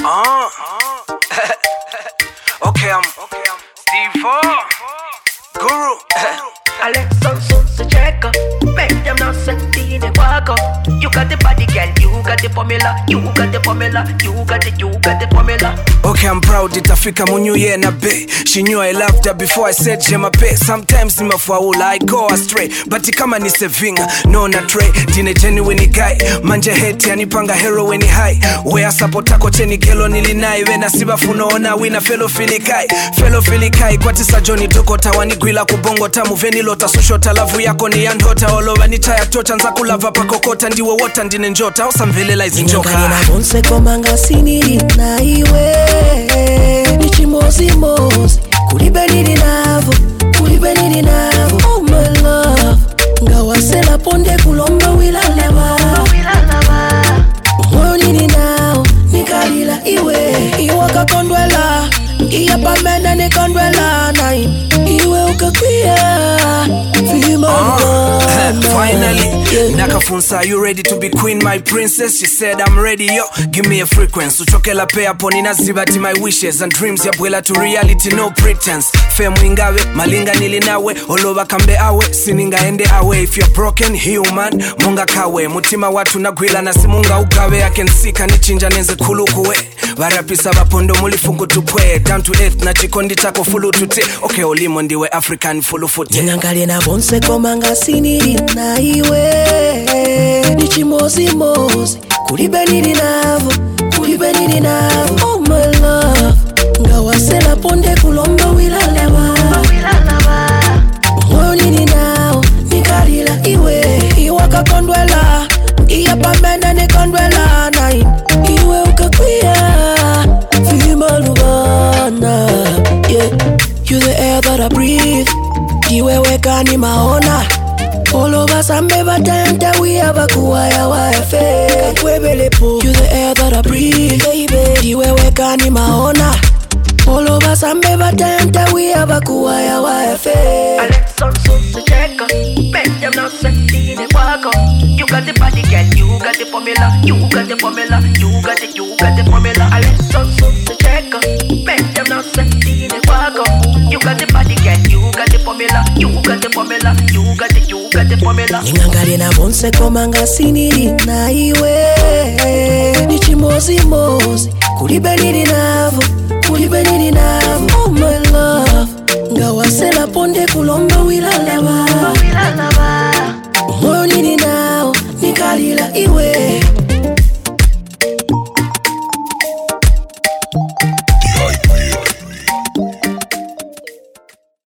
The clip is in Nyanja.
Okay, I'm Steve Guru. Alexa Sunse checker. Make them not send in the walker. You got the body, girl. You got the formula. You got the formula. You got the formula. Okay, I'm proud itafika mu new year na be. She knew I loved her before I said je m'appelle. Sometimes nimefaula I go astray, but kama ni sevinga no na tray. Dine genuine guy manje hate anipanga heroin high. Where support ako cheni kelo nilinai wena siba funoona wina fellow filikai kwati sa Johnny Doko tawani gwila kubongo tamu veni lota susho talavu yako ni yandota olowa ni chaya chocha nza kulava pakokota ndiwo wota ndine njota osamvelela izinjoka Nyangani na bonse komanga siniri na iwe Nichimozi Kulibe nini navo Oh my love Ngawasela ponde kulomba wilalama Moyo nini nao Nikalila iwe Iwaka kondwela Iya pamenda ni kondwela Iwe ukakwia Finally, Nakafunsa, you ready to be queen, my princess? She said, I'm ready, yo, give me a frequency. Uchokela pay upon inazibati my wishes and dreams ya bwela to reality, no pretense. Fame wingawe, malinga nilinawe, oloba kambe awe, sininga ende awe. If you're broken, human, munga kawe. Mutima watu nagwila na simunga ugawe. I can see kanichinja nenze kulukuwe. Varapisa vapondo mulifungu tupwe. Down to earth, na chikondi chako fulu tute. Okay, olimo ndiwe African fulu fute. Nyangali na bonse komanga siniri na iwe Nichimozi Kulibe nini navo Oh my love Ngawasela ponde kulomba wilalama Moyo nini nao Nikalila iwe Iwaka kondwela Iya pamenda ni kondwela Iwe ukakwia Fima lugana Yeah You the air that I breathe Iwe weka ni maona All over sambe batente we have a kuwaya wafe Kakwebelepo You the air that I breathe baby Iwe weka ni maona All over sambe batente we have a kuwaya wafe Alexa Sunse checker Make them not send in the walker You got the body girl You got the formula You got the formula You got the formula Alexa Sunse checker Make them not send in the walker You got the body girl You got the formula You got the formula You got the formula Nyangali na bonse komanga siniri na iwe Nichimozi Kulibe nini navo Oh my love Ngawasela ponde kulomba wilalama Moyo nini nao Nikalila iwe